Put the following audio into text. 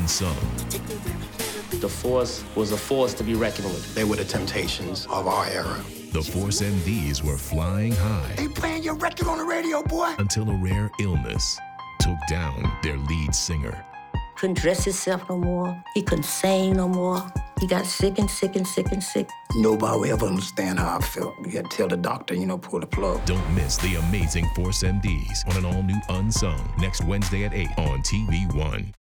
Unsung. The Force was a force to be reckoned with. They were the Temptations of our era. The Force MDs were flying high. They playing your record on the radio, boy. Until a rare illness took down their lead singer. Couldn't dress himself no more. He couldn't sing no more. He got sick and sick and sick and sick. Nobody will ever understand how I felt. You had to tell the doctor, pull the plug. Don't miss the amazing Force MDs on an all-new Unsung next Wednesday at 8 on TV1.